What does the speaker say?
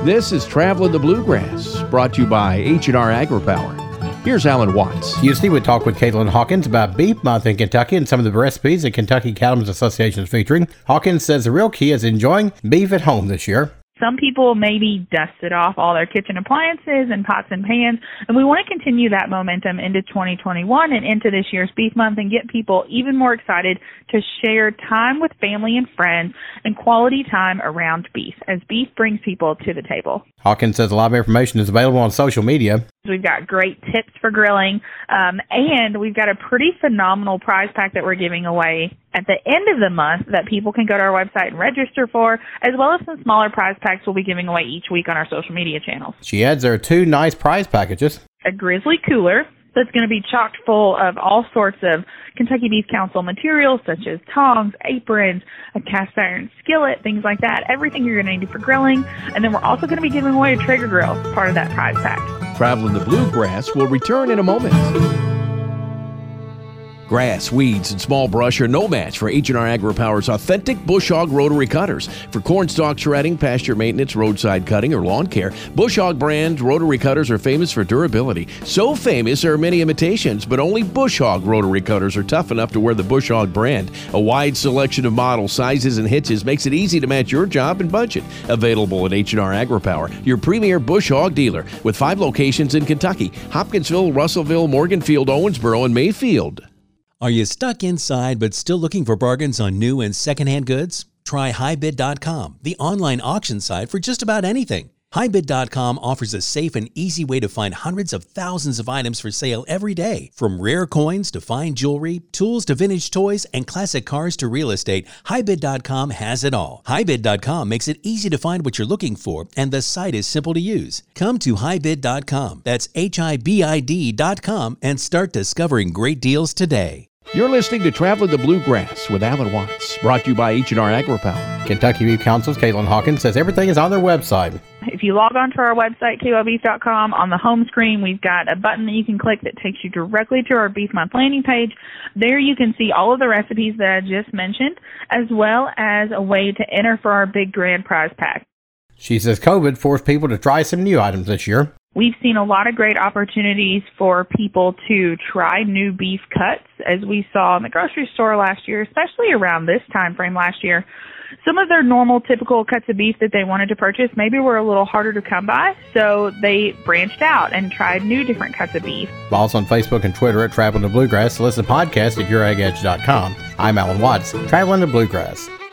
This is Traveling the Bluegrass, brought to you by H&R AgriPower. Here's Alan Watts. Tuesday, we talked with Caitlin Hawkins about Beef Month in Kentucky and some of the recipes that Kentucky Cattlemen's Association is featuring. Hawkins says the real key is enjoying beef at home this year. Some people maybe dusted off all their kitchen appliances and pots and pans, and we want to continue that momentum into 2021 and into this year's Beef Month and get people even more excited to share time with family and friends and quality time around beef, as beef brings people to the table. Hawkins says a lot of information is available on social media. We've got great tips for grilling, and we've got a pretty phenomenal prize pack that we're giving away at the end of the month that people can go to our website and register for, as well as some smaller prize packs we'll be giving away each week on our social media channels. She adds there are two nice prize packages. A Grizzly cooler that's going to be chocked full of all sorts of Kentucky Beef Council materials, such as tongs, aprons, a cast iron skillet, things like that, everything you're going to need for grilling. And then we're also going to be giving away a Traeger grill as part of that prize pack. Traveling the Bluegrass will return in a moment. Grass, weeds, and small brush are no match for H&R AgriPower's authentic Bush Hog rotary cutters. For corn stalk shredding, pasture maintenance, roadside cutting, or lawn care, Bush Hog brand rotary cutters are famous for durability. So famous there are many imitations, but only Bush Hog rotary cutters are tough enough to wear the Bush Hog brand. A wide selection of models, sizes, and hitches makes it easy to match your job and budget. Available at H&R AgriPower, your premier Bush Hog dealer, with 5 locations in Kentucky: Hopkinsville, Russellville, Morganfield, Owensboro, and Mayfield. Are you stuck inside but still looking for bargains on new and secondhand goods? Try HighBid.com, the online auction site for just about anything. HighBid.com offers a safe and easy way to find hundreds of thousands of items for sale every day. From rare coins to fine jewelry, tools to vintage toys, and classic cars to real estate, HighBid.com has it all. HighBid.com makes it easy to find what you're looking for, and the site is simple to use. Come to HighBid.com, that's HIBID.com, and start discovering great deals today. You're listening to Traveling the Bluegrass with Alan Watts, brought to you by H&R AgriPower. Kentucky Beef Council's Caitlin Hawkins says everything is on their website. If you log on to our website, KObeef.com, on the home screen, we've got a button that you can click that takes you directly to our Beef Month landing page. There you can see all of the recipes that I just mentioned, as well as a way to enter for our big grand prize pack. She says COVID forced people to try some new items this year. We've seen a lot of great opportunities for people to try new beef cuts, as we saw in the grocery store last year, especially around this time frame last year. Some of their normal, typical cuts of beef that they wanted to purchase maybe were a little harder to come by, so they branched out and tried new different cuts of beef. Follow us on Facebook and Twitter at Traveling the Bluegrass. Listen to podcasts at YourAgEdge.com. I'm Alan Watts, Traveling the Bluegrass.